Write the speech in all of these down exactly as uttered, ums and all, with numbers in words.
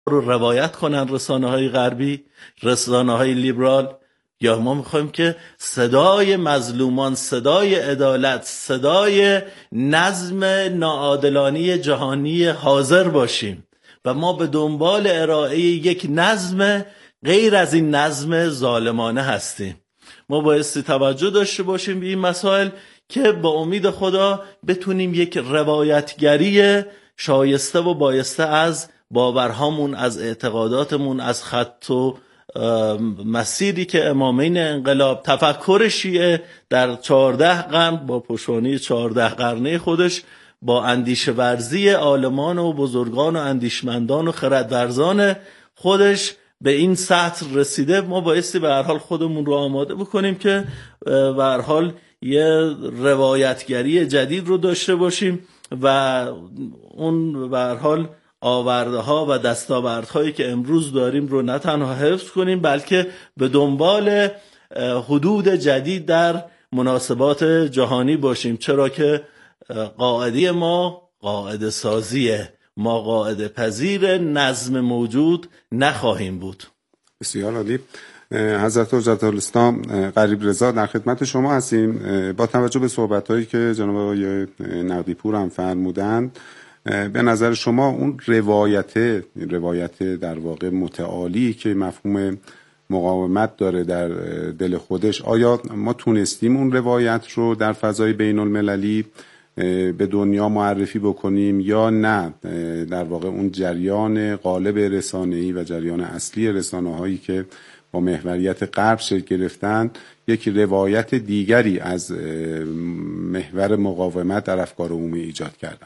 رو روایت کنن رسانه‌های غربی، رسانه‌های لیبرال، یا ما میخوایم که صدای مظلومان، صدای عدالت، صدای نظم ناعادلانه جهانی حاضر باشیم و ما به دنبال ارائه یک نظم غیر از این نظم ظالمانه هستیم. ما بایستی توجه داشته باشیم به این مسائل که با امید خدا بتونیم یک روایتگری شایسته و بایسته از باورهامون، از اعتقاداتمون، از خط و مسیری که امامین انقلاب، تفکر شیعه در چهارده قرن با پشتوانه چهارده قرنه خودش، با اندیشه ورزی عالمان و بزرگان و اندیشمندان و خردورزان خودش به این سطح رسیده. ما بایستی به هر حال خودمون رو آماده بکنیم که به هر حال یه روایتگری جدید رو داشته باشیم و اون به هر حال آورده ها و دستاوردهایی که امروز داریم رو نه تنها حفظ کنیم، بلکه به دنبال حدود جدید در مناسبات جهانی باشیم، چرا که قاعده ما قاعده سازیه، ما قاعده پذیر نظم موجود نخواهیم بود. بسیار عالی. حضرت حجت الاسلام قریب رضا در خدمت شما هستیم. با توجه به صحبت‌هایی که جناب آقای نقدی پور هم فرمودند، به نظر شما اون روایت روایت در واقع متعالی که مفهوم مقاومت داره در دل خودش، آیا ما تونستیم اون روایت رو در فضای بین المللی به دنیا معرفی بکنیم یا نه؟ در واقع اون جریان غالب رسانه‌ای و جریان اصلی رسانه‌هایی که با محوریت غرب شکل گرفتن یک روایت دیگری از محور مقاومت در افکار عمومی ایجاد کردن.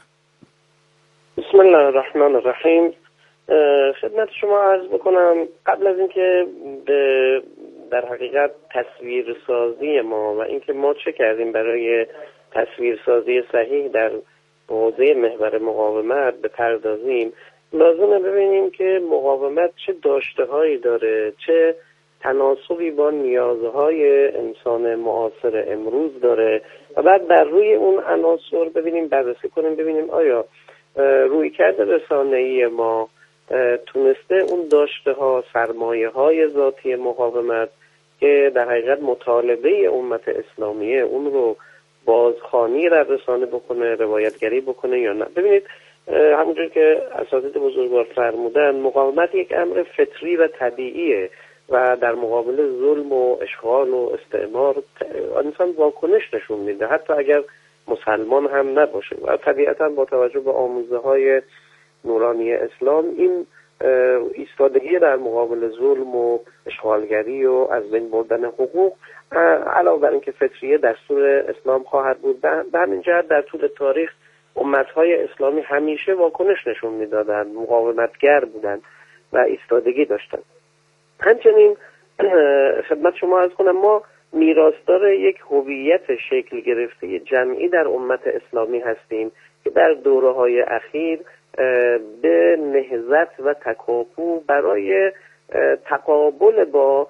بسم الله الرحمن الرحیم. خدمت شما عرض بکنم قبل از اینکه به در حقیقت تصویرسازی ما و اینکه ما چه کردیم برای تصویرسازی صحیح در حوزه محور مقاومت بپردازیم، لازمه ببینیم که مقاومت چه داشته‌هایی داره، چه تناسبی با نیازهای انسان معاصر امروز داره و بعد بر روی اون عناصر ببینیم، بررسی کنیم، ببینیم آیا رویکرد رسانه‌ای ما تونسته اون داشته‌ها، سرمایه‌های ذاتی مقاومت که در حقیقت مطالبه امت اسلامیه اون رو بازخوانی در رسانه بکنه، روایتگری بکنه یا نه. ببینید همونجور که اساتید بزرگوار فرمودن، مقاومت یک امر فطری و طبیعیه و در مقابل ظلم و اشغال و استعمار انسان واکنش نشون میده، حتی اگر مسلمان هم نباشه. و طبیعتا با توجه به آموزه های نورانی اسلام این ایستادگی در مقابل ظلم و اشغالگری و از بین بردن حقوق علاوه بر اینکه فطریه دستور اسلام خواهد بود، به همین جهت در طول تاریخ امتهای اسلامی همیشه واکنش نشون میدادند، مقاومتگر بودند و ایستادگی داشتند. همچنین خدمت شما عرض کنم ما میراثدار یک هویت شکل گرفته جمعی در امت اسلامی هستیم که در دوره‌های اخیر به نهضت و تکاپو برای تقابل با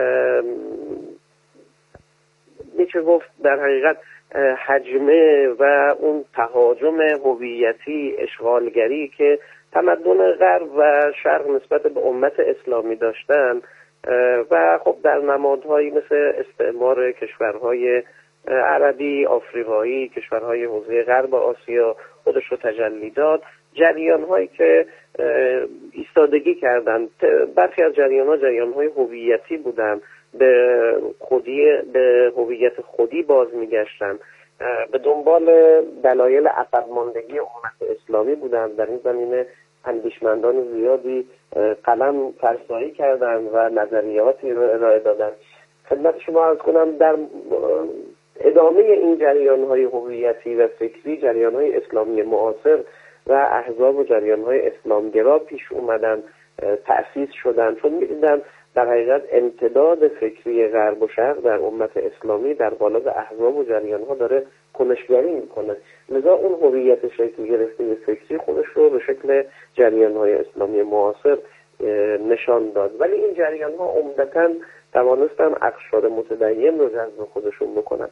میشه گفت در حقیقت حجمه و اون تهاجم هویتی اشغالگری که تمدن غرب و شرق نسبت به امت اسلامی داشتن و خب در نمادهایی مثل استعمار کشورهای عربی، آفریقایی، کشورهای حوزه غرب آسیا خودش رو تجلی داد، جریان‌هایی که ایستادگی کردند. برخی از جریان‌ها جریان‌های هویتی بودند، به خودی به هویت خودی باز می‌گشتند، به دنبال دلایل عقب ماندگی امت اسلامی بودند. در این زمینه اندیشمندان زیادی قلم فرسایی کردند و نظریاتی رو ارائه دادند. خدمت شما عرض کنم در ادامه این جریان‌های هویتی و فکری، جریان‌های اسلامی معاصر و احزاب و جریان‌های اسلامگرا پیش اومدن، تأسیس شدن، چون می‌دیدن در حقیقت امتداد فکری غرب و شرق در امت اسلامی در قالب احزاب و جریان‌ها داره کنشگری میکنه. لذا اون هویت شکل گرفته فکری خودش رو به شکل جریان‌های اسلامی معاصر نشان داد، ولی این جریان‌ها عمدتاً توانستن اقشار متدین رو جذب خودشون بکنن.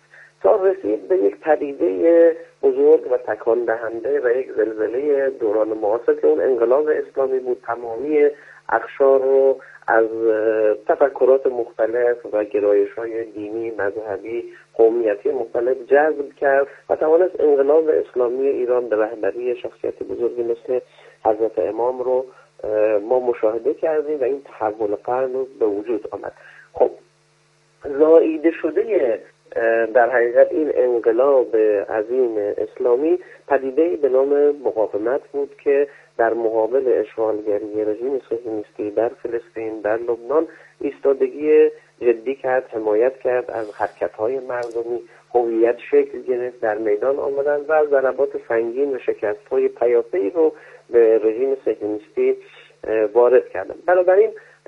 تا رسید به یک پدیده بزرگ و تکان دهنده و یک زلزله دوران معاصر که اون انقلاب اسلامی بود. تمامی اقشار رو از تفکرات مختلف و گرایش‌های دینی، مذهبی، قومیتی مختلف جذب کرد و توانست انقلاب اسلامی ایران به رهبری شخصیت بزرگی مثل حضرت امام رو ما مشاهده کردیم و این تحول قرن رو به وجود آمد. خب زاییده شده در حقیقت این انقلاب عظیم اسلامی پدیده‌ای به نام مقاومت بود که در مقابل اشغالگری رژیم صهیونیستی در فلسطین، در لبنان ایستادگی جدی کرد، حمایت کرد از حرکت‌های مردمی، هویت شکل گرفت، در میدان آمدن و از ضربات سنگین و شکست‌های پیاپی رو به رژیم صهیونیستی وارد کردن. بنابراین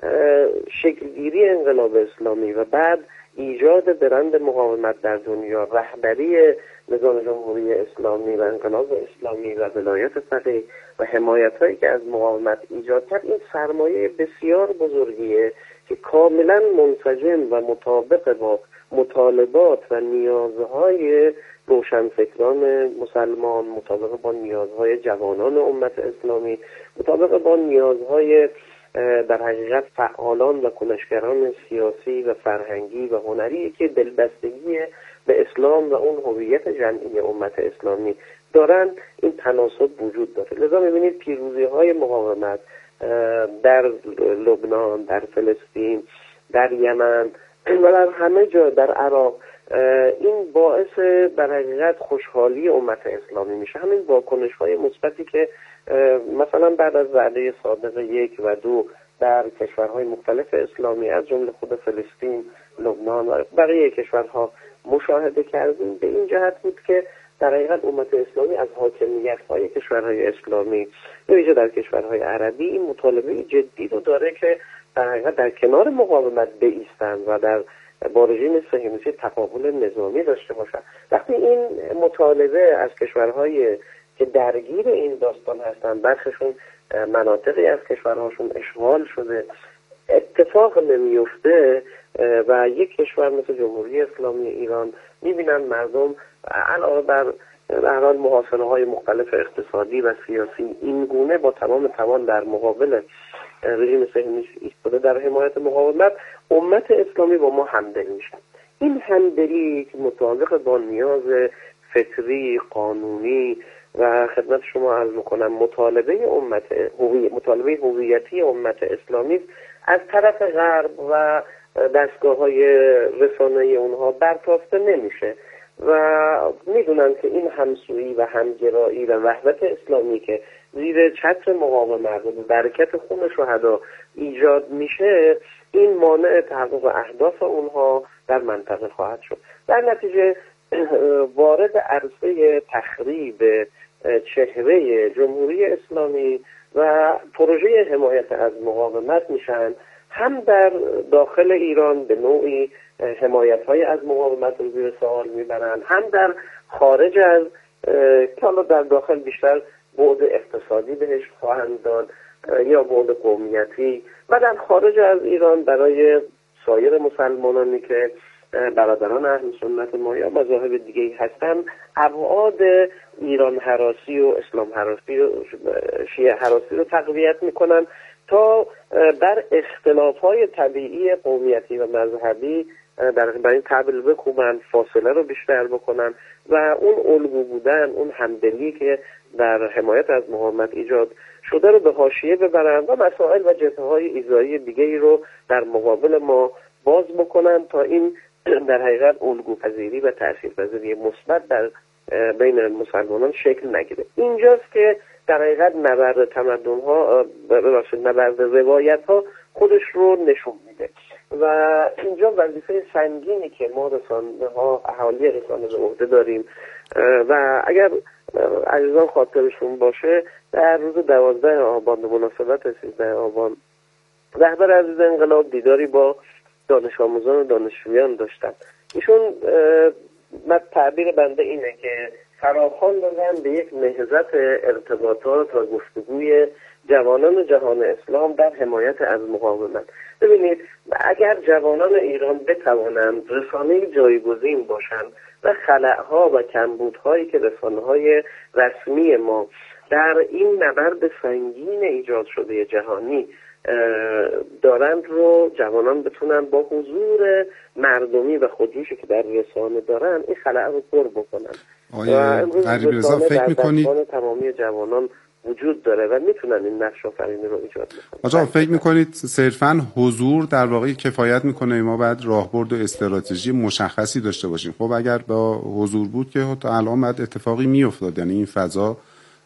شکلگیری انقلاب اسلامی و بعد ایجاد برند مقاومت در دنیا، رهبری نظام جمهوری اسلامی و انقلاب اسلامی و ولایت فقیه و حمایت‌هایی که از مقاومت ایجاد کرد، این سرمایه بسیار بزرگیه که کاملا منسجم و مطابق با مطالبات و نیازهای روشنفکران مسلمان، مطابق با نیازهای جوانان امت اسلامی، مطابق با نیازهای در حقیقت فعالان و کنشگران سیاسی و فرهنگی و هنری که دلبستگی به اسلام و اون هویت جمعی امت اسلامی دارن، این تناسب وجود داره. لذا می‌بینید پیروزی‌های مقاومت در لبنان، در فلسطین، در یمن و در همه جا، در عراق، این باعث در حقیقت خوشحالی امت اسلامی میشه. همین واکنش‌های مثبتی که مثلا بعد از وعده صادق یک و دو در کشورهای مختلف اسلامی از جمله خود فلسطین، لبنان و بقیه کشورها مشاهده کردیم، به این جهت بود که در حقیقت امت اسلامی از حاکمیت‌های کشورهای اسلامی به ویژه در کشورهای عربی این مطالبه جدی رو داره که در حقیقت در کنار مقاومت بایستند و در با رژیم صهیونیستی تقابل نظامی داشته باشند. وقتی این مطالبه از کشورهای که درگیر این داستان هستند، برخشون مناطقی از کشورهاشون اشغال شده، اتفاق نمیفته و یک کشور مثل جمهوری اسلامی ایران میبینن مردم علاوه بر در حال محاصره های مختلف اقتصادی و سیاسی این گونه با تمام توان در مقابل رژیم صهیونیستی ایستاده در حمایت مقاومت، امت اسلامی با ما همدل میشن. این همدلی که مطابق با نیاز فطری، قانونی و خدمت شما عرض میکنم مطالبه امت هویت مطالبه هویتی امت اسلامی از طرف غرب و دستگاه‌های رسانه‌ای اونها برتافته نمیشه و میدونن که این همسویی و همگرایی و وحدت اسلامی که زیر چتر مقاومت و برکت خون شهدا ایجاد میشه، این مانع تحقق اهداف اونها در منطقه خواهد شد. در نتیجه وارد عرصه تخریب چهره جمهوری اسلامی و پروژه حمایت از مقاومت میشن، هم در داخل ایران به نوعی حمایت‌های از مقاومت رو زیر سوال میبرن، هم در خارج از که حالا در داخل بیشتر بعد اقتصادی بهش خواهند داد یا بعد قومیتی، و در خارج از ایران برای سایر مسلمانانی که برادران اهل سنت ما یا مذاهب دیگه هستن، ابعاد ایران هراسی و اسلام هراسی و شیعه هراسی رو تقویت میکنن تا بر اختلاف‌های طبیعی قومیتی و مذهبی در این تبل بکوبن، فاصله رو بیشتر بکنن و اون الگو بودن، اون همدلی که در حمایت از مقاومت ایجاد شده رو به حاشیه ببرن و مسائل و جبهه‌های ایذایی دیگه‌ای رو در مقابل ما باز بکنن تا این در حقیقت الگو پذیری و تاثیرپذیری مثبت در بین مسلمانان شکل نگیره. اینجاست که در حقیقت نبرد تمدن ها ببخشید نبرد روایت ها خودش رو نشون میده و اینجا وظیفه سنگینی که ما رسانه ها اهالی رسانه به عهده داریم و اگر عزیزان خاطرشون باشه در روز دوازده آبان به مناسبت سیزده آبان رهبر عزیز انقلاب دیداری با دانش آموزان و دانشجویان داشتن. ایشون من تعبیر بنده اینه که فراخوان دادن به یک نهضت ارتباطات و گفتگوی جوانان جهان اسلام در حمایت از مقاومت. ببینید اگر جوانان ایران بتوانند رسانه جایگزین باشند و خلأها و کمبودهایی که رسانه‌های رسمی ما در این نبرد سنگین ایجاد شده جهانی دارند رو جوانان بتونن با حضور مردمی و خودجوشی که در رسانه دارن این خلأ رو پر بکنن. آقای غریبی رضا فکر می‌کنید تمامی جوانان وجود داره و میتونن این نقش آفرینی رو ایجاد بکنن. آقا فکر میکنید صرفاً حضور در واقع کفایت میکنه ما بعد راهبرد و استراتژی مشخصی داشته باشیم؟ خب اگر با حضور بود که تا الان بعد اتفاقی میافتاد، یعنی این فضا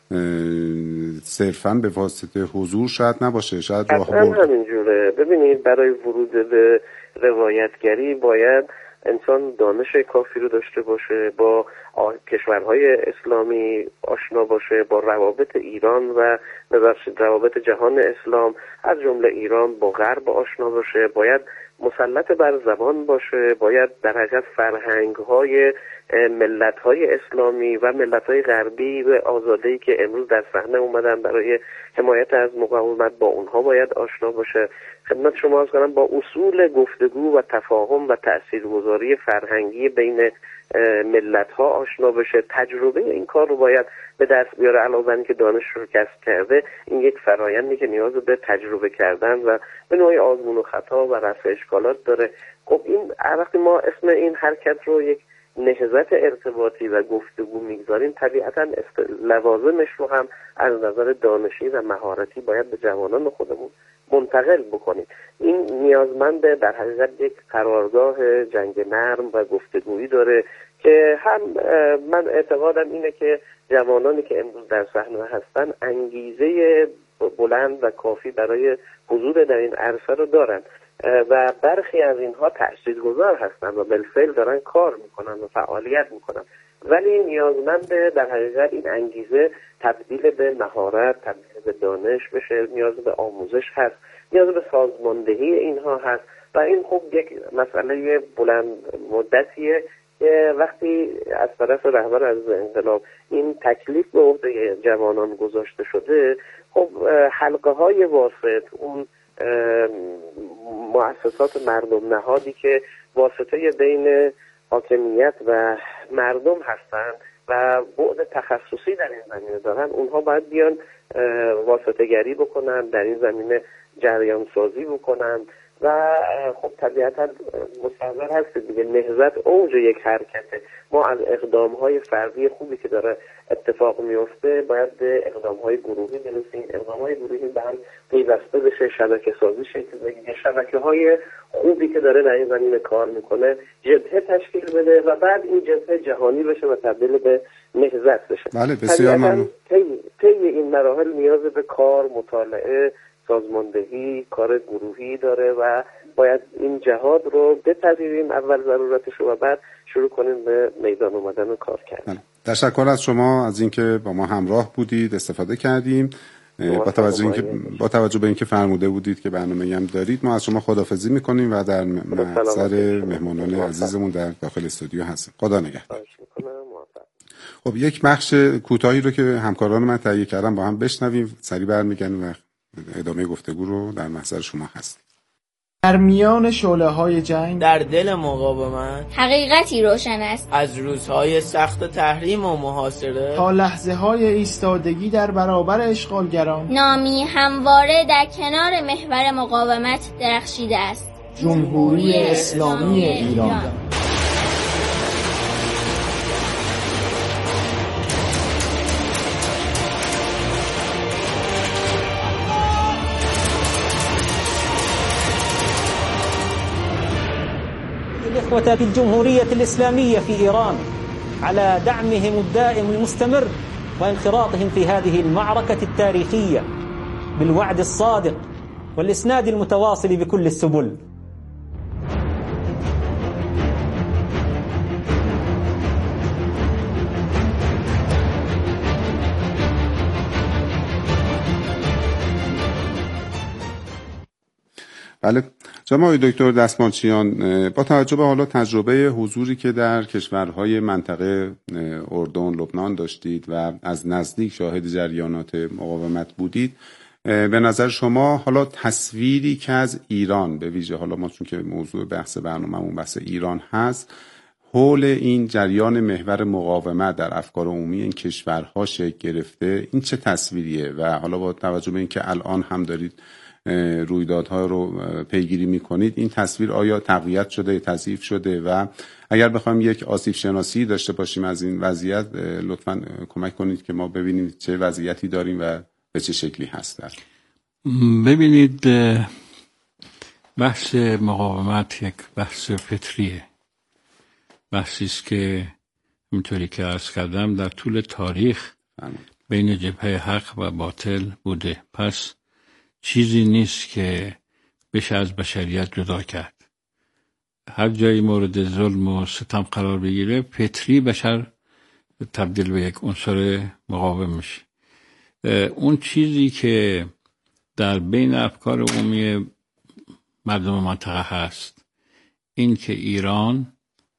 صرفاً به واسطه حضور شاید نباشه، شاید راهبرد. همینجوره. ببینید برای ورود به روایتگری باید انسان دانش کافی رو داشته باشه، با کشورهای اسلامی آشنا باشه، با روابط ایران و ببخشید روابط جهان اسلام از جمله ایران با غرب آشنا باشه، باید مسلط بر زبان باشه، باید در حقیقت فرهنگ‌های ملت‌های اسلامی و ملت‌های غربی و آزاده‌ای که امروز در صحنه اومدن برای حمایت از مقاومت با اونها باید آشنا باشه. خدمت شما عرض کنم با اصول گفتگو و تفاهم و تاثیرگذاری فرهنگی بین ملت‌ها آشنا بشه. تجربه این کار رو باید به دست بیاره. علاوه بر اینکه دانش رو کسب کرده، این یک فرآیندی که نیاز به تجربه کردن و به نوعی آزمون و خطا و رفع اشکالات داره. خب این وقتی ما اسم این حرکت رو یک نهضت ارتباطی و گفتگو میگذاریم، طبیعتاً لوازمش رو هم از نظر دانشی و مهارتی باید به جوانان خودمون منتقل بکنیم. این نیازمند در حقیقت یک قرارگاه جنگ نرم و گفتگویی داره که هم من اعتقادم اینه که جوانانی که امروز در صحنه هستن انگیزه بلند و کافی برای حضور در این عرصه رو دارن و برخی از اینها تاثیرگذار هستن و بالفعل دارن کار میکنن و فعالیت میکنن، ولی نیازمند در حقیقت این انگیزه تبدیل به مهارت، تبدیل به دانش بشه، نیاز به آموزش هست، نیاز به سازماندهی اینها هست و این خب یک مسئله بلند مدتیه که وقتی از طرف رهبر از انقلاب این تکلیف به عهده جوانان گذاشته شده، خب حلقه های واسط، اون مؤسسات مردم نهادی که واسطه بین حاکمیت و مردم هستن و بعد تخصصی در این زمینه دارن، اونها باید بیان واسطه گری بکنن، در این زمینه جریان سازی بکنن و خب طبیعتا مستحضر هست دیگه نهضت اوج یک حرکته. ما از اقدام‌های فردی خوبی که داره اتفاق میفته باید به اقدام‌های گروهی برسیم، اقدام‌های گروهی به هم پیوسته بشه، شبکه سازی شکل بگیره، شبکه‌های خوبی که داره در این زمینه کار میکنه جبهه تشکیل بده و بعد این جبهه جهانی بشه و تبدیل به نهضت بشه. بله بسیار ممنون. طی این مراحل نیاز به کار، مطالعه، سازماندهی، کار گروهی داره و باید این جهاد رو بپذیریم اول ضرورتش و بعد شروع کنیم به میدان اومدن و کار کردن. تشکر از شما از اینکه با ما همراه بودید، استفاده کردیم. با توجه اینکه با توجه به اینکه فرموده بودید که برنامه‌ای هم دارید، ما از شما خداحافظی می‌کنیم و در محضر مهمانان عزیزمون در داخل استودیو هستیم. خدا نگهدار. خب یک بخش کوتاهی رو که همکاران من تهیه کردن با هم بشنویم، سریع برمیگردیم و ادامه گفتگو رو در محضر شما هست. در میان شعله‌های جنگ، در دل مقاومت، حقیقتی روشن است. از روزهای سخت تحریم و محاصره تا لحظه‌های ایستادگی در برابر اشغالگران، نامی همواره در کنار محور مقاومت درخشیده است. جمهوری اسلامی ایران. الإخوة في الجمهورية الإسلامية في إيران على دعمهم الدائم المستمر وانخراطهم في هذه المعركة التاريخية بالوعد الصادق والإسناد المتواصل بكل السبل. بله جناب آقای دکتر دستمالچیان، با توجه به حالا تجربه حضوری که در کشورهای منطقه اردن، لبنان داشتید و از نزدیک شاهد جریانات مقاومت بودید، به نظر شما حالا تصویری که از ایران به ویژه، حالا ما چون که موضوع بحث برنامه‌مون بحث ایران هست، حول این جریان محور مقاومت در افکار عمومی این کشورها شکل گرفته، این چه تصویریه؟ و حالا با توجه به اینکه الان هم دارید رویدادها رو پیگیری میکنید، این تصویر آیا تقویت شده، تضعیف شده؟ و اگر بخوایم یک آسیب شناسی داشته باشیم از این وضعیت، لطفاً کمک کنید که ما ببینیم چه وضعیتی داریم و به چه شکلی هست. ببینید، بحث مقاومت یک بحث فطریه، بحثی است که همونطوری که عرض کردم در طول تاریخ بین جبهه حق و باطل بوده، پس چیزی نیست که بشه از بشریت جدا کرد. هر جایی مورد ظلم و ستم قرار بگیره، فطری بشر تبدیل به یک عنصر مقاوم میشه. اون چیزی که در بین افکار عمومی مردم منطقه هست، این که ایران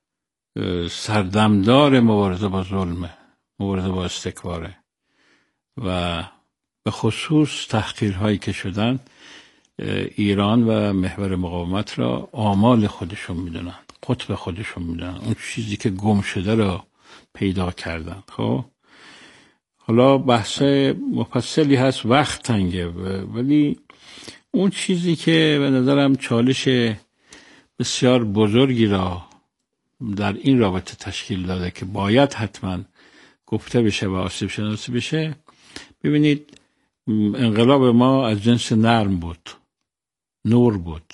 سردمدار مبارزه با ظلمه، مبارزه با استکباره و به خصوص تحقیرهایی که شدن، ایران و محور مقاومت را آمال خودشون میدونن، قطب خودشون میدونن، اون چیزی که گم شده را پیدا کردن. خب حالا بحث مفصلی هست، وقت تنگه، ولی اون چیزی که به نظرم چالش بسیار بزرگی را در این رابطه تشکیل داده که باید حتما گفته بشه و آسیب شناسی بشه، ببینید انقلاب ما از جنس نرم بود، نور بود،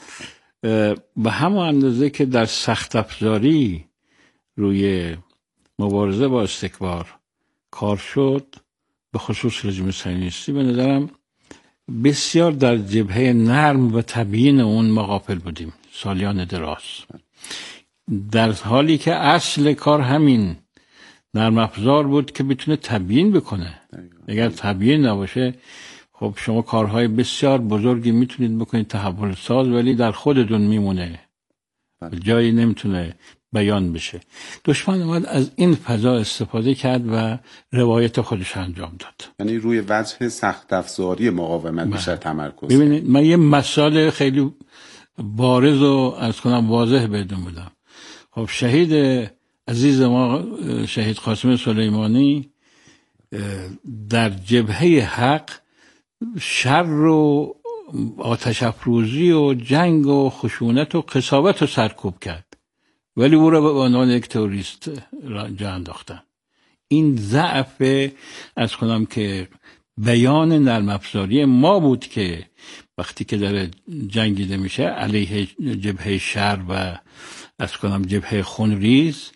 به همون اندازه که در سخت افزاری روی مبارزه با استکبار کار شد، به خصوص رژیم صهیونیستی، به نظرم بسیار در جبهه نرم و تبیین اون مغافل بودیم سالیان دراز، در حالی که اصل کار همین نرم افزار بود که بتونه تبیین بکنه. اگر تبیین نباشه، خب شما کارهای بسیار بزرگی میتونید بکنید تحول ساز، ولی در خودتون میمونه، جایی نمیتونه بیان بشه. دشمن اومد از این فضا استفاده کرد و روایت خودش انجام داد. یعنی روی وجه سخت افزاری مقاومت بیشتر تمرکز. ببینید، من یه مثال خیلی بارز و از کنم واضح بهتون بدم. خب شهید عزیز ما شهید قاسم سلیمانی در جبهه حق شر و آتش افروزی و جنگ و خشونت و قساوت رو سرکوب کرد، ولی او را به عنوان یک تروریست جا انداختن. این ضعف از کنم که بیان نرم افزاری ما بود که وقتی که داره جنگیده میشه علیه جبهه شر و از کنم جبهه خونریز،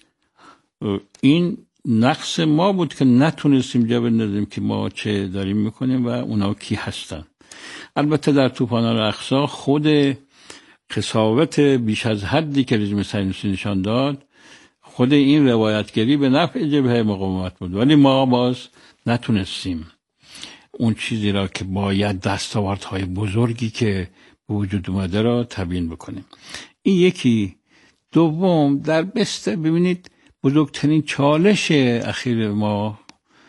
این نقص ما بود که نتونستیم جا بندازیم که ما چه داریم میکنیم و اونا کی هستن. البته در طوفان الاقصی خود قساوت بیش از حدی که رژیم صهیونیستی نشان داد، خود این روایتگری به نفع جبهه مقاومت بود، ولی ما باز نتونستیم اون چیزی را که باید دستاوردهای بزرگی که به وجود اومده را تبیین بکنیم. این یکی. دوم، در بسته ببینید بزرگترین چالش اخیر ما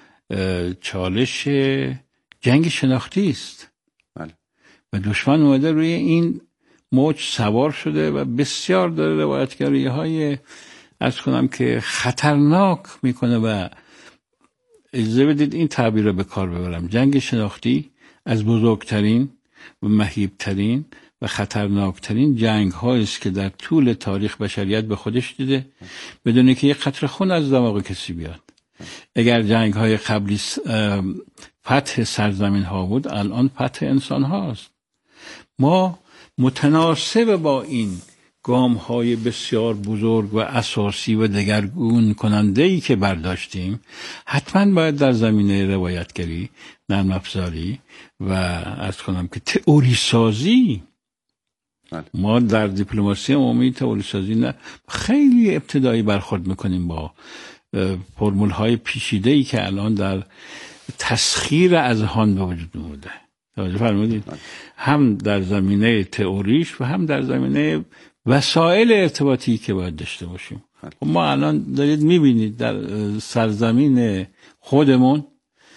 چالش جنگ شناختی است. بله. و دشمن اومده روی این موج سوار شده و بسیار داره روایتگری های از کنم که خطرناک میکنه و اجازه بدید این تعبیر رو به کار ببرم. جنگ شناختی از بزرگترین و مهیبترین و خطرناکترین جنگ هایی است که در طول تاریخ بشریت به خودش دیده بدون که یک قطره خون از دماغ کسی بیاد. اگر جنگ های قبلی فتح سرزمین ها بود، الان فتح انسان هاست. ما متناسب با این گام های بسیار بزرگ و اساسی و دگرگون کننده ای که برداشتیم، حتما باید در زمینه روایتگری، نرم افزاری و از کنم که تئوری سازی، ما در دیپلماسی عمومی تئوری سازی نه خیلی ابتدایی برخورد میکنیم با فرمول های پیچیده ای که الان در تسخیر اذهان به وجود اومده. توجه فرمودید؟ هم در زمینه تئوریش و هم در زمینه وسایل ارتباطی که باید داشته باشیم. ما الان دارید میبینید در سرزمین خودمون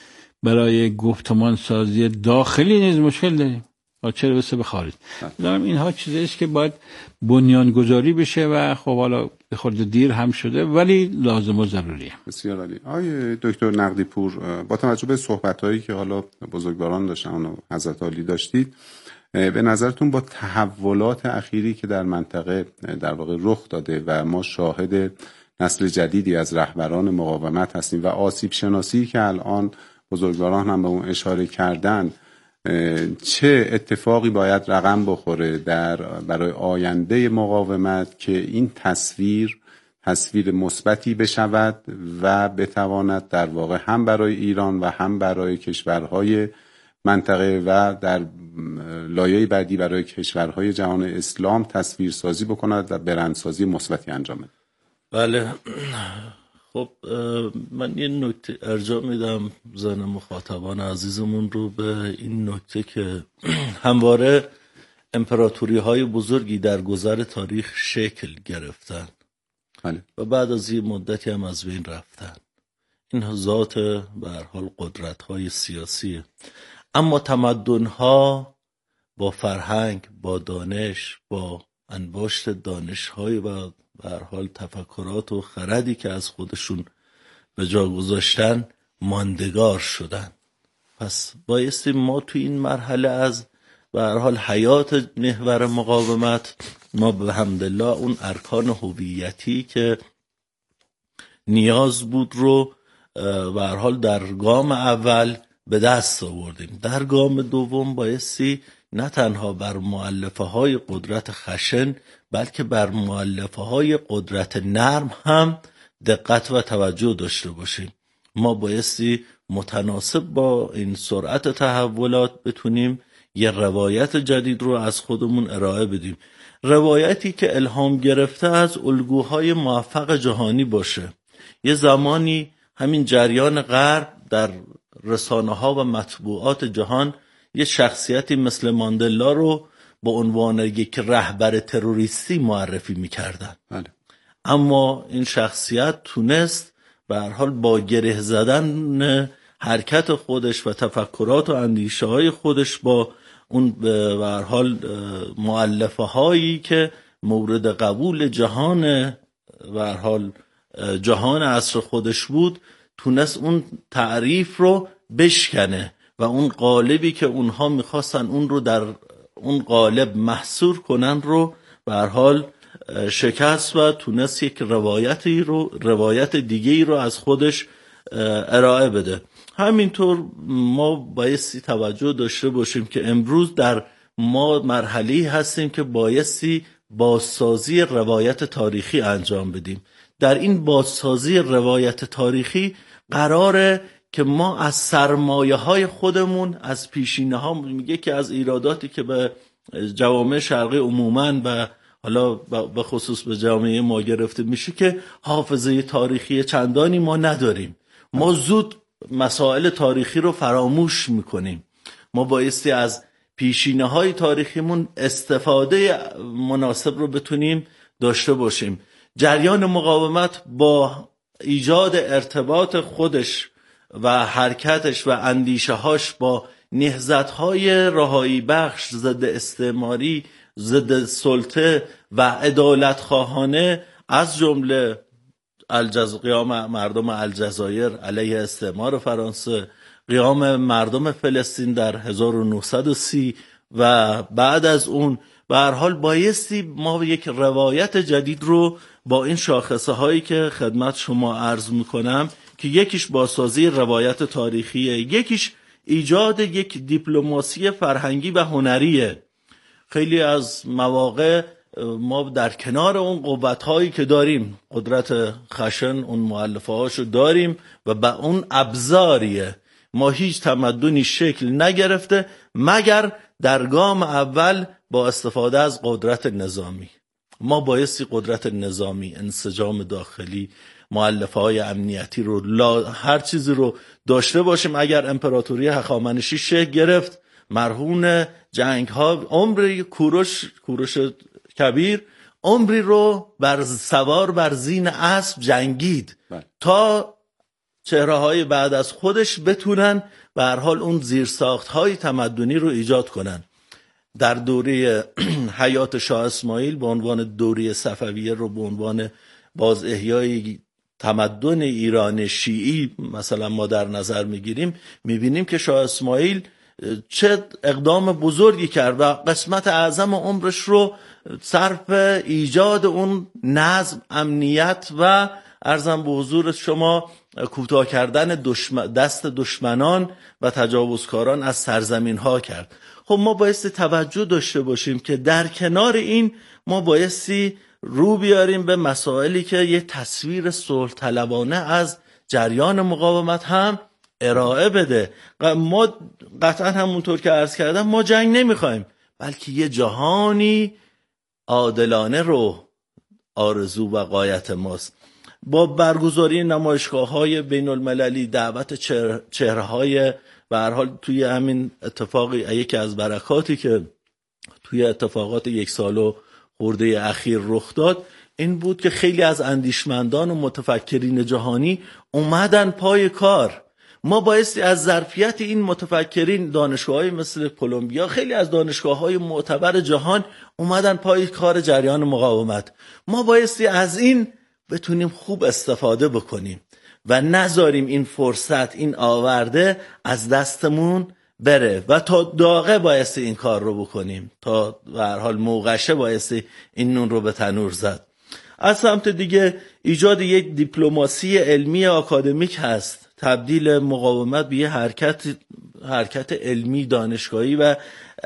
برای گفتمان سازی داخلی نیز مشکل داریم، چرا بسه به خارج. دارم اینها چیزی است که باید بنیانگذاری بشه و خب حالا به خورد دیر هم شده ولی لازم و ضروریه. بسیار عالی. آقای دکتر نقدی پور، با توجه به صحبت‌هایی که حالا بزرگواران داشتن و حضرت عالی داشتید، به نظرتون با تحولات اخیری که در منطقه در واقع رخ داده و ما شاهد نسل جدیدی از رهبران مقاومت هستیم و آسیب شناسی که الان بزرگواران هم به اون اشاره کردن، چه اتفاقی باید رقم بخوره در برای آینده مقاومت که این تصویر تصویر مثبتی بشود و بتواند در واقع هم برای ایران و هم برای کشورهای منطقه و در لایه بعدی برای کشورهای جهان اسلام تصویرسازی بکند و برندسازی مثبتی انجام بده؟ بله، خب من یه نکته ارجاع میدم زن مخاطبان عزیزمون رو به این نکته که همواره امپراتوری های بزرگی در گذر تاریخ شکل گرفتن بله. و بعد از یه مدتی هم از بین رفتن. این ذات به هر حال قدرت های سیاسیه، اما تمدن ها با فرهنگ، با دانش، با انباشت دانش های و به هر حال تفکرات و خردی که از خودشون به جا گذاشتن ماندگار شدن. پس بایستی ما تو این مرحله از به هر حال حیات محور مقاومت ما به حمدالله اون ارکان هویتی که نیاز بود رو به هر حال در گام اول به دست آوردیم. در گام دوم بایستی نه تنها بر مؤلفه های قدرت خشن بلکه بر مؤلفه های قدرت نرم هم دقت و توجه داشته باشیم. ما بایستی متناسب با این سرعت تحولات بتونیم یه روایت جدید رو از خودمون ارائه بدیم، روایتی که الهام گرفته از الگوهای موفق جهانی باشه. یه زمانی همین جریان غرب در رسانه ها و مطبوعات جهان یه شخصیتی مثل ماندلا رو به عنوان یک رهبر تروریستی معرفی می‌کردن. بله. اما این شخصیت تونست به هر حال با گره زدن حرکت خودش و تفکرات و اندیشه های خودش با اون به هر حال مؤلفه هایی که مورد قبول جهان به هر حال جهان عصر خودش بود، تونست اون تعریف رو بشکنه و اون قالبی که اونها میخواستن اون رو در اون قالب محصور کنن رو به هر حال شکست و تونست یک روایتی رو روایت دیگه‌ای رو از خودش ارائه بده. همینطور ما بایستی توجه داشته باشیم که امروز در ما مرحله‌ای هستیم که بایستی بازسازی روایت تاریخی انجام بدیم. در این بازسازی روایت تاریخی قراره که ما از سرمایه های خودمون، از پیشینه ها، میگه که از ایراداتی که به جوامع شرقی عموماً و حالا به خصوص به جامعه ما گرفته میشه که حافظه تاریخی چندانی ما نداریم. ما زود مسائل تاریخی رو فراموش میکنیم. ما بایستی از پیشینه های تاریخیمون استفاده مناسب رو بتونیم داشته باشیم. جریان مقاومت با ایجاد ارتباط خودش و حرکتش و اندیشه هاش با نهضت های رهایی بخش، ضد استعماری، ضد سلطه و عدالت خواهانه، از جمله الجز... قیام مردم الجزایر علیه استعمار فرانسه، قیام مردم فلسطین در هزار و نهصد و سی و بعد از اون، به هر حال بایستی ما یک روایت جدید رو با این شاخصه هایی که خدمت شما عرض میکنم که یکیش بازسازی روایت تاریخیه، یکیش ایجاد یک دیپلماسی فرهنگی و هنریه. خیلی از مواقع ما در کنار اون قوت‌هایی که داریم، قدرت خشن، اون مؤلفه هاشو داریم و به اون ابزاریه. ما هیچ تمدنی شکل نگرفته مگر در گام اول با استفاده از قدرت نظامی. ما بایستی قدرت نظامی، انسجام داخلی، مؤلفه های امنیتی رو لا هر چیزی رو داشته باشیم. اگر امپراتوری هخامنشی شکل گرفت، مرهون جنگ ها، عمر کوروش کوروش کبیر عمری رو بر سوار بر زین اسب جنگید تا چهره های بعد از خودش بتونن به هر حال اون زیرساخت‌های تمدنی رو ایجاد کنن. در دوره حیات شاه اسماعیل به عنوان دوره صفویه رو به عنوان باز احیای تمدن ایران شیعی مثلا ما در نظر میگیریم، میبینیم که شاه اسماعیل چه اقدام بزرگی کرد و قسمت اعظم عمرش رو صرف ایجاد اون نظم، امنیت و عرضم به حضور شما کوتاه کردن دشمن دست دشمنان و تجاوزکاران از سرزمین ها کرد. خب ما بایستی توجه داشته باشیم که در کنار این ما بایستی رو بیاریم به مسائلی که یه تصویر صلح طلبانه از جریان مقاومت هم ارائه بده. ما قطعا همونطور که عرض کردم ما جنگ نمیخوایم، بلکه یه جهانی عادلانه رو آرزو و غایت ماست. با برگزاری نمایشگاه‌های بین المللی، دعوت چهره‌های به هر حال توی همین اتفاقی، یکی از برکاتی که توی اتفاقات یک سال و خورده اخیر رخ داد این بود که خیلی از اندیشمندان و متفکرین جهانی اومدن پای کار. ما بایستی از ظرفیت این متفکرین، دانشگاه‌های مثل کلمبیا، خیلی از دانشگاه‌های معتبر جهان اومدن پای کار جریان مقاومت، ما بایستی از این بتونیم خوب استفاده بکنیم و نذاریم این فرصت، این آورده از دستمون بره و تا داغه بایستی این کار رو بکنیم، تا به هر حال موقشه بایستی این نون رو به تنور زد. از سمت دیگه ایجاد یک دیپلماسی علمی آکادمیک هست، تبدیل مقاومت به یه حرکت حرکت علمی، دانشگاهی و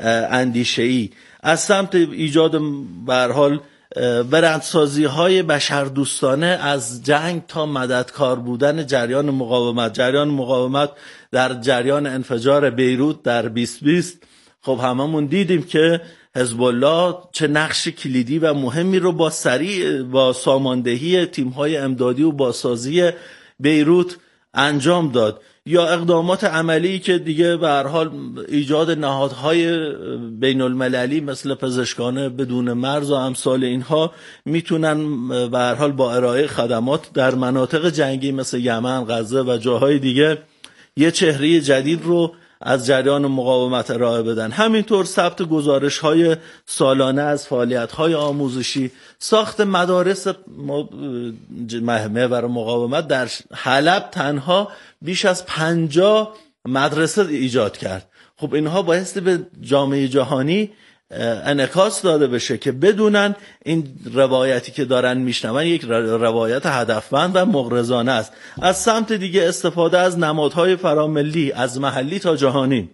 اندیشه‌ای. از سمت ایجاد به هر حال برندسازی های بشردوستانه از جنگ تا مددکار بودن جریان مقاومت. جریان مقاومت در جریان انفجار بیروت در بیست بیست خب هممون دیدیم که حزب الله چه نقش کلیدی و مهمی رو با سریع با ساماندهی تیم‌های امدادی و بازسازی بیروت انجام داد، یا اقدامات عملی که دیگه به هر حال ایجاد نهادهای بین المللی مثل پزشکان بدون مرز و امثال اینها میتونن به هر حال با ارائه خدمات در مناطق جنگی مثل یمن، غزه و جاهای دیگه یه چهره جدید رو از جریان مقاومت ارائه بدن. همینطور ثبت گزارش‌های سالانه از فعالیت‌های آموزشی، ساخت مدارس محور مقاومت در حلب تنها بیش از پنجاه مدرسه ایجاد کرد. خب اینها بایستی به جامعه جهانی انعکاس داده بشه که بدونن این روایتی که دارن میشنون یک روایت هدفمند و مغرضانه است. از سمت دیگه استفاده از نمادهای فراملی از محلی تا جهانی.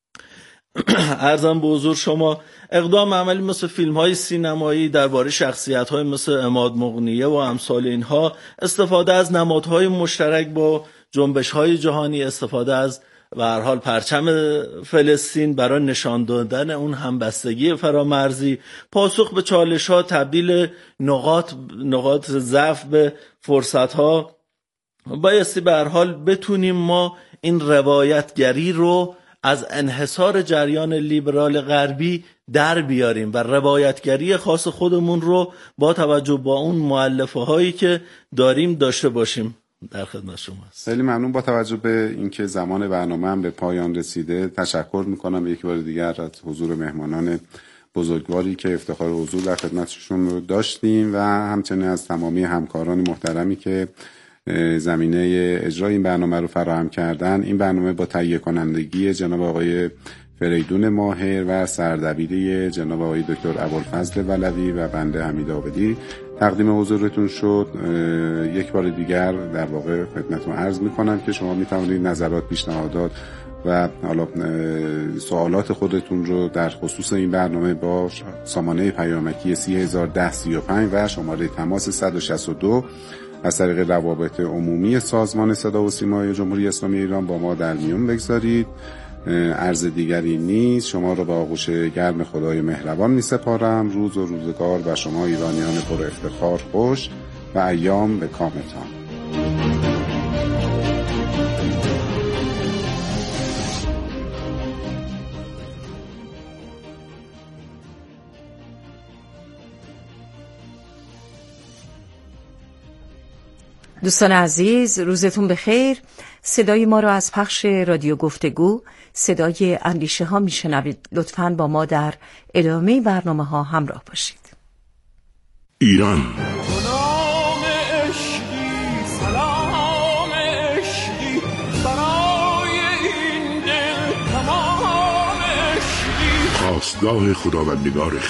عرضم به حضور شما اقدام عملی مثل فیلم های سینمایی درباره شخصیت های مثل عماد مغنیه و امثال اینها، استفاده از نمادهای مشترک با جنبش های جهانی، استفاده از به هر حال پرچم فلسطین برای نشان دادن اون همبستگی فرامرزی، پاسخ به چالش ها، تبدیل نقاط نقاط ضعف به فرصت ها. بایستی به هر حال بتونیم ما این روایتگری رو از انحصار جریان لیبرال غربی در بیاریم و روایتگری خاص خودمون رو با توجه با اون مؤلفه هایی که داریم داشته باشیم. در خدمت شما هست. خیلی ممنون. با توجه به اینکه زمان برنامه هم به پایان رسیده، تشکر میکنم یک بار دیگر از حضور مهمانان بزرگواری که افتخار حضور در خدمتشون رو داشتیم و همچنین از تمامی همکاران محترمی که زمینه اجرای این برنامه رو فراهم کردن. این برنامه با تهیه کنندگی جناب آقای فریدون ماهر و سردبیری جناب آقای دکتر ابوالفضل ولوی و بنده حمید عابدی تقدیم حضورتون شد. یک بار دیگر در واقع خدمتتون عرض میکنم که شما میتونید نظرات، پیشنهادات و حالا سوالات خودتون رو در خصوص این برنامه با سامانه پیامکی سی هزار و ده سی و پنج و شماره تماس صد و شصت و دو از طریق روابط عمومی سازمان صدا و سیمای جمهوری اسلامی ایران با ما در میون بگذارید. عرض دیگری نیست. شما رو به آغوش گرم خدای مهربان می سپارم. روز و روزگار و شما ایرانیان پر افتخار خوش و ایام به کامتان. دوستان عزیز، روزتون بخیر. صدای ما را از پخش رادیو گفتگو صدای اندیشه ها میشنوید. لطفاً با ما در ادامه برنامه ها همراه باشید. ایران خواستگاه خداوندگار